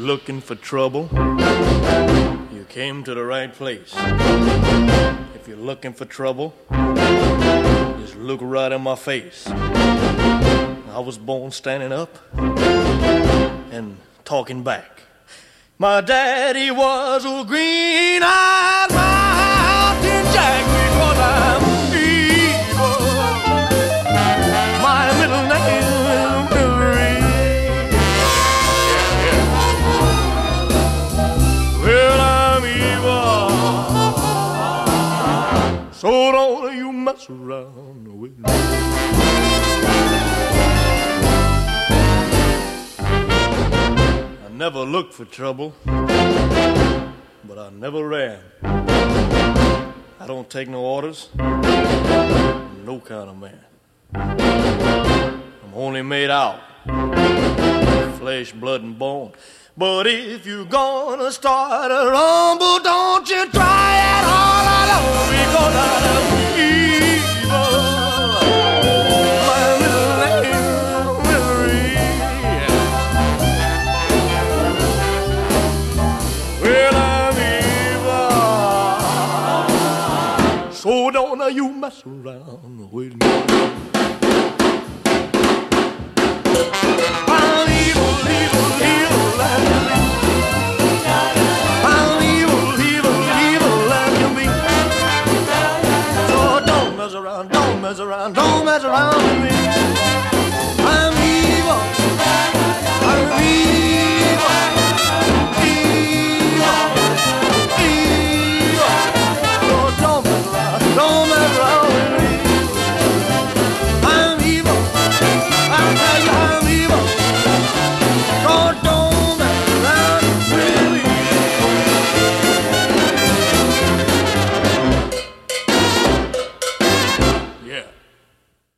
looking for trouble, you came to the right place. If you're looking for trouble, just look right in my face. I was born standing up and talking back. My daddy was a green-eyed mountain jack because I'm evil. My middle name is Billy. Well, I'm evil, so don't you mess around with me. I never looked for trouble, but I never ran. I don't take no orders, I'm no kind of man. I'm only made out of flesh, blood, and bone. But if you're gonna start a rumble, don't you try it all alone, because I'm evil. My middle name is Misery. Well, I'm evil, so don't you mess around with me. I'm evil, evil, evil like you be. I'm evil, evil, evil like you be. So don't mess around, don't mess around, don't mess around with me.